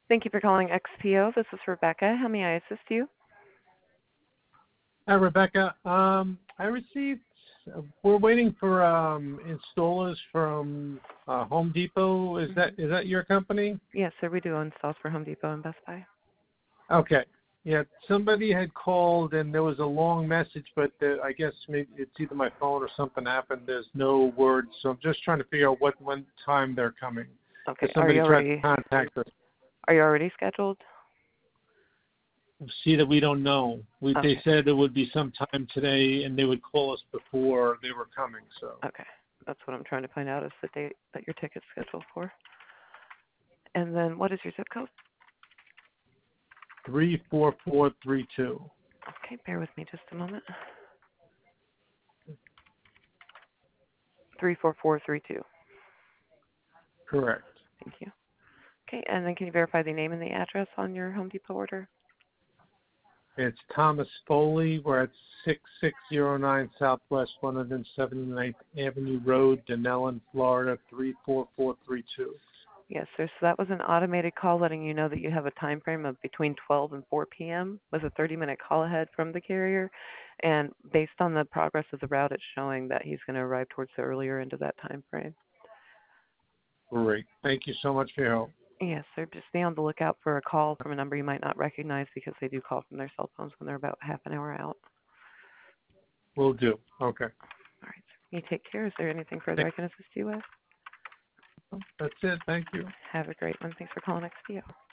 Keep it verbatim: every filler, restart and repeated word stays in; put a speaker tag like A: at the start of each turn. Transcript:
A: Thank you for calling X P O. This is Rebecca. How may I assist you?
B: Hi, Rebecca. Um, I received, we're waiting for um, installers from uh, Home Depot. Is that is that your company?
A: Yes, sir. We do installs for Home Depot and Best Buy.
B: Okay. Yeah, somebody had called and there was a long message, but the, I guess maybe it's either my phone or something happened. There's no word, so I'm just trying to figure out what when time they're coming.
A: Okay.
B: Because
A: Are
B: somebody
A: you
B: tried to
A: already
B: contact us.
A: are you already scheduled?
B: See that we don't know. We,
A: Okay.
B: they said it would be sometime today, and they would call us before they were coming. So
A: Okay. That's what I'm trying to find out is the date that your ticket's scheduled for. And then what is your zip code?
B: three four four three two.
A: Okay, bear with me just a moment. Three four four three two.
B: Correct.
A: Thank you. Okay, and then can you verify the name and the address on your Home Depot order?
B: It's Thomas Foley. We're at six six zero nine Southwest one hundred seventy-ninth Avenue Road, Denellen, Florida three four four three two.
A: Yes, sir. So that was an automated call letting you know that you have a time frame of between twelve and four p m with a thirty minute call ahead from the carrier. And based on the progress of the route, it's showing that he's going to arrive towards the earlier end of that time frame.
B: Great. Thank you so much for your help.
A: Yes, sir. Just be on the lookout for a call from a number you might not recognize because they do call from their cell phones when they're about half an hour out.
B: Will do. Okay.
A: All right, sir. You take care. Is there anything further
B: Thank-
A: I can assist you with?
B: That's it. Thank you.
A: Have a great one. Thanks for calling X P O.